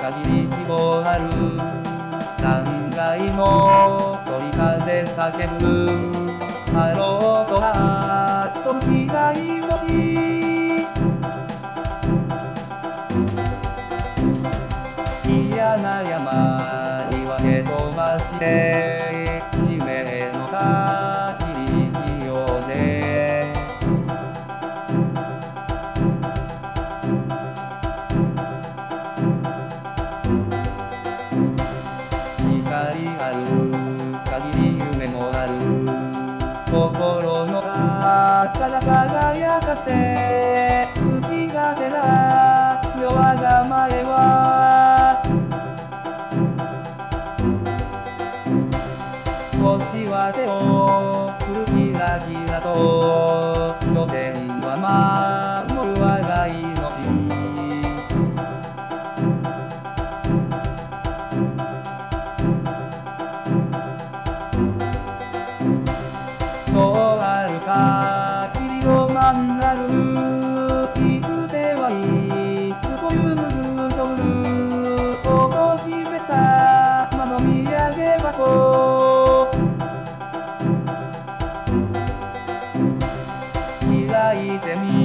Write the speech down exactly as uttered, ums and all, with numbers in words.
限り希望ある断崖の鳥風叫ぶハローと遊ぶ気が命嫌な山には蹴飛ばして使命の限り生きようぜ光ある限り夢もある心の中輝かせ好きが照らすよ我が前は星は手を振るキラキラと書店は守る我が命とある限りロマンある生く手はいつこゆむぐそる乙姫様の土産箱開いてみ